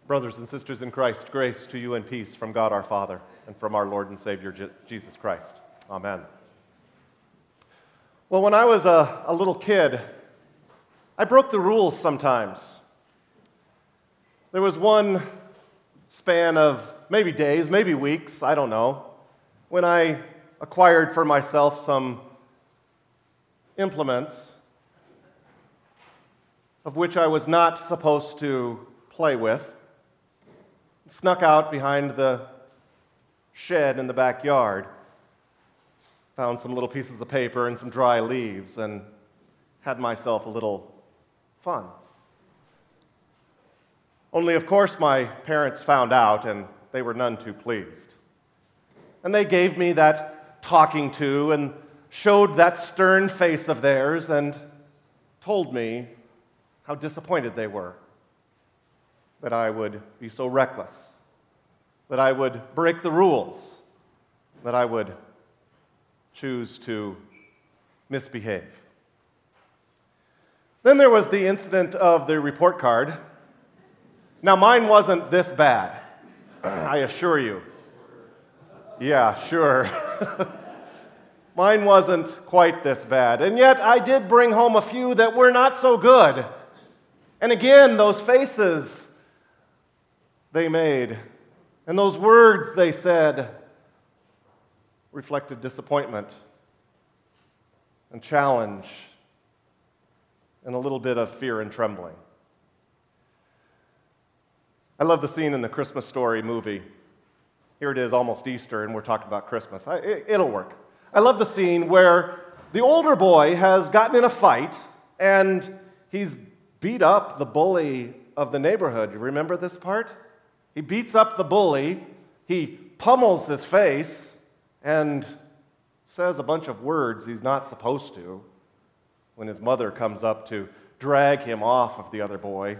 Brothers and sisters in Christ, grace to you and peace from God our Father and from our Lord and Savior Jesus Christ. Amen. Well, when I was a little kid, I broke the rules sometimes. There was one span of maybe days, maybe weeks, I don't know, when I acquired for myself some implements of which I was not supposed to play with. Snuck out behind the shed in the backyard, found some little pieces of paper and some dry leaves, and had myself a little fun. Only, of course, my parents found out, and they were none too pleased. And they gave me that talking to and showed that stern face of theirs and told me how disappointed they were that I would be so reckless, that I would break the rules, that I would choose to misbehave. Then there was the incident of the report card. Now, mine wasn't this bad, I assure you. Yeah, sure. Mine wasn't quite this bad. And yet, I did bring home a few that were not so good. And again, those faces they made and those words they said reflected disappointment and challenge and a little bit of fear and trembling. I love the scene in the Christmas Story movie. Here it is, almost Easter, and we're talking about Christmas. It'll work. I love the scene where the older boy has gotten in a fight, and he's beat up the bully of the neighborhood. You remember this part? He beats up the bully, he pummels his face, and says a bunch of words he's not supposed to when his mother comes up to drag him off of the other boy.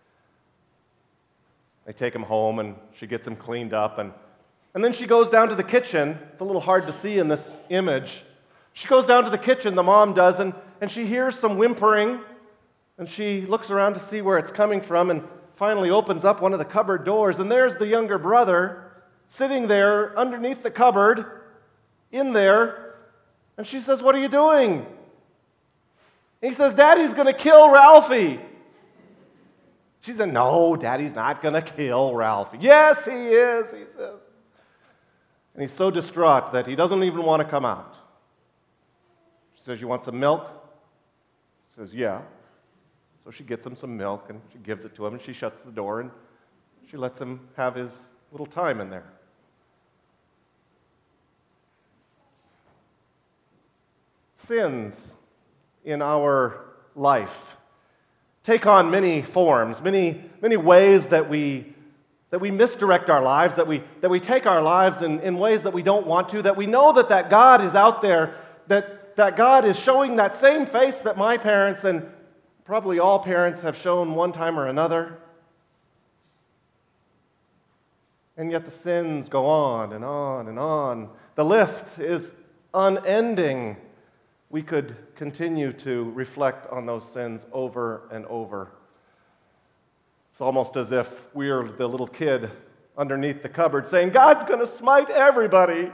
They take him home, and she gets him cleaned up, and then she goes down to the kitchen. It's a little hard to see in this image. She goes down to the kitchen, the mom does, and she hears some whimpering, and she looks around to see where it's coming from, and finally opens up one of the cupboard doors, and there's the younger brother sitting there underneath the cupboard, in there, and she says, "What are you doing?" And he says, "Daddy's going to kill Ralphie." She said, "No, Daddy's not going to kill Ralphie." "Yes, he is," he says. And he's so distraught that he doesn't even want to come out. She says, "You want some milk?" He says, "Yeah." So she gets him some milk, and she gives it to him, and she shuts the door, and she lets him have his little time in there. Sins in our life take on many forms, many ways that we misdirect our lives, that we take our lives in ways that we don't want to, that we know that God is out there, that God is showing that same face that my parents and probably all parents have shown one time or another. And yet the sins go on and on and on. The list is unending. We could continue to reflect on those sins over and over. It's almost as if we're the little kid underneath the cupboard saying, "God's going to smite everybody."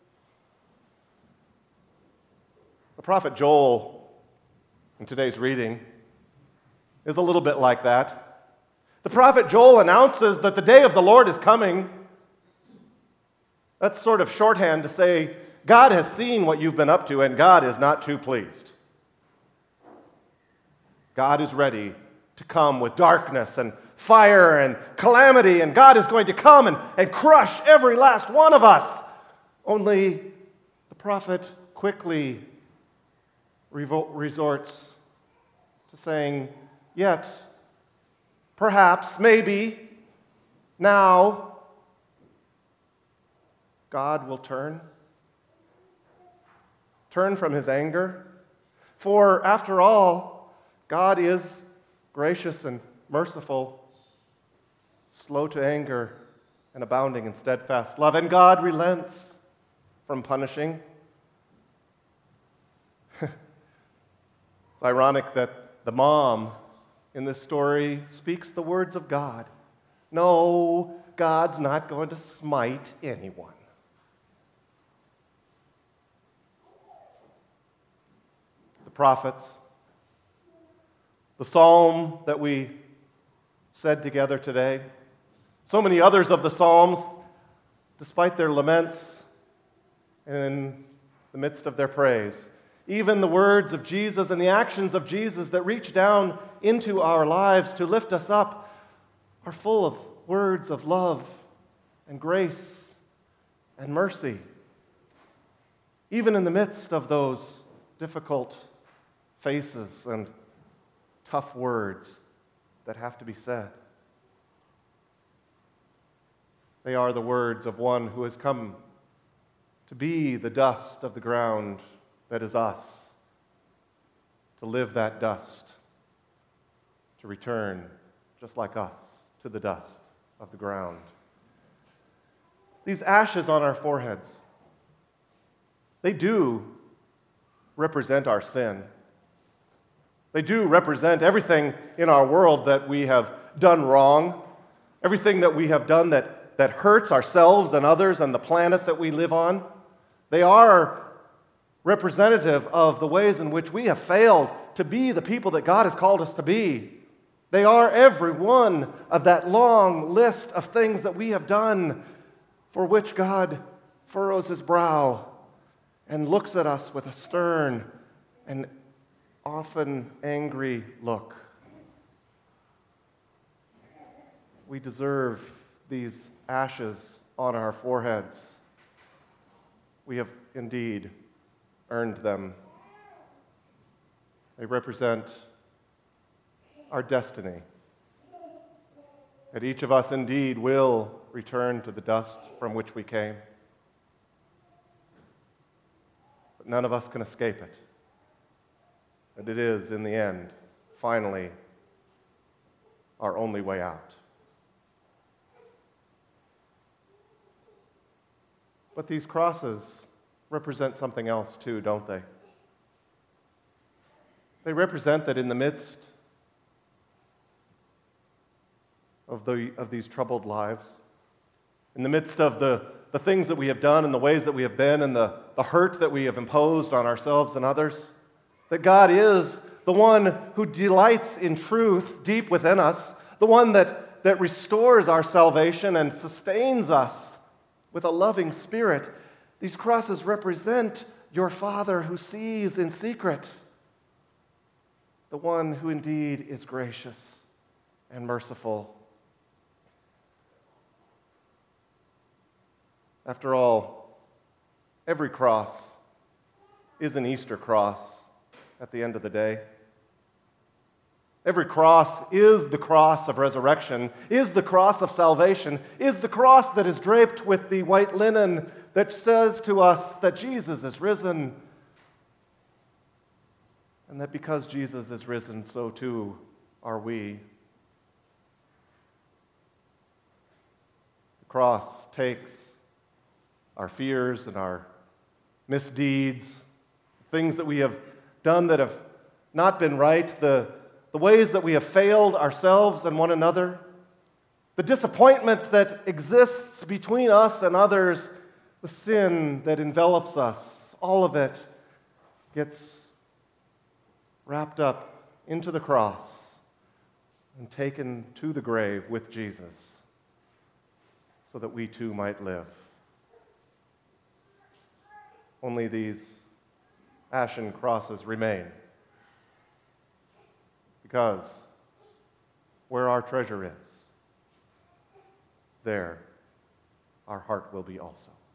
The prophet Joel, in today's reading, is a little bit like that. The prophet Joel announces that the day of the Lord is coming. That's sort of shorthand to say, God has seen what you've been up to, and God is not too pleased. God is ready to come with darkness and fire and calamity, and God is going to come and crush every last one of us. Only the prophet quickly resorts to saying, "Yet, perhaps, maybe, now, God will turn from his anger. For, after all, God is gracious and merciful, slow to anger, and abounding in steadfast love. And God relents from punishing." It's ironic that the mom in this story speaks the words of God No, God's not going to smite anyone. The prophets, the psalm that we said together today, so many others of the psalms, despite their laments in the midst of their praise, even the words of Jesus and the actions of Jesus that reach down into our lives to lift us up are full of words of love and grace and mercy. Even in the midst of those difficult faces and tough words that have to be said. They are the words of one who has come to be the dust of the ground that is us, to live that dust, to return, just like us, to the dust of the ground. These ashes on our foreheads, they do represent our sin. They do represent everything in our world that we have done wrong, everything that we have done that hurts ourselves and others and the planet that we live on. They are representative of the ways in which we have failed to be the people that God has called us to be. They are every one of that long list of things that we have done for which God furrows his brow and looks at us with a stern and often angry look. We deserve these ashes on our foreheads. We have indeed earned them. They represent our destiny. That each of us indeed will return to the dust from which we came. But none of us can escape it. And it is, in the end, finally, our only way out. But these crosses represent something else too, don't they? They represent that in the midst of these troubled lives, in the midst of the things that we have done and the ways that we have been and the hurt that we have imposed on ourselves and others, that God is the one who delights in truth deep within us, the one that restores our salvation and sustains us with a loving spirit. These crosses represent your Father who sees in secret, the one who indeed is gracious and merciful. After all, every cross is an Easter cross at the end of the day. Every cross is the cross of resurrection, is the cross of salvation, is the cross that is draped with the white linen that says to us that Jesus is risen, and that because Jesus is risen, so too are we. The cross takes our fears and our misdeeds, things that we have done that have not been right, the ways that we have failed ourselves and one another, the disappointment that exists between us and others, the sin that envelops us, all of it gets wrapped up into the cross and taken to the grave with Jesus so that we too might live. Only these ashen crosses remain, because where our treasure is, there our heart will be also.